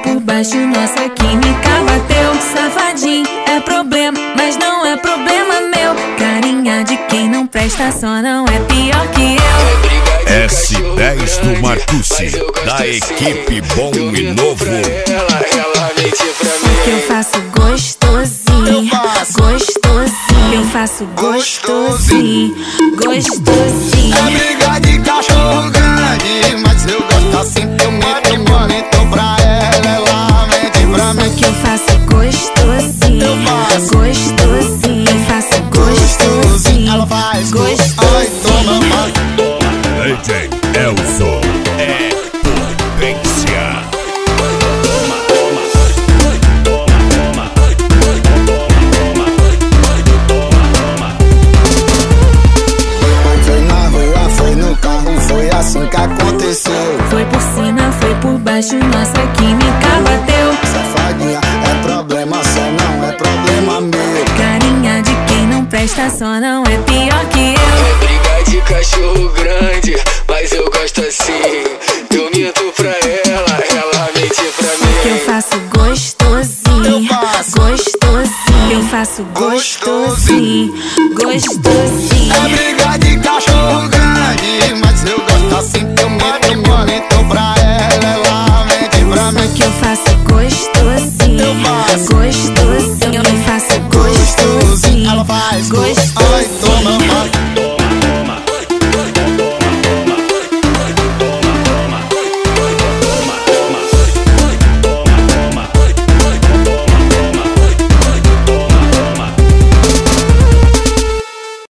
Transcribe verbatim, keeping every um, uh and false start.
por baixo, nossa química bateu. Safadinho é problema, mas não é problema meu. Carinha de quem não presta, só não é pior que eu. S dez do Martucci, da equipe Bom e Novo. O que eu faço gostosinho, gostosinho. Eu faço gostosinho, gostosinho. É briga de cachorro grande, mas eu gosto assim. Eu meto, eu meto pra ela, ela mente pra mim. O que eu faço gostosinho, gostosinho. Eu faço gostosinho, ela faz gostosinho. Ai, toma mais. D J Elson é potência. Foi na rua, foi no carro, foi assim que aconteceu. Foi por cima, foi por baixo, nossa química bateu. Safadinha, é problema só, não é problema meu. Carinha de quem não presta, só não é pior que eu. É briga de cachorro grande, mas eu gosto assim. Eu minto pra ela, ela mente pra mim. Que eu faço gostosinho, gostosinho. Eu faço gostosinho, gostosinho.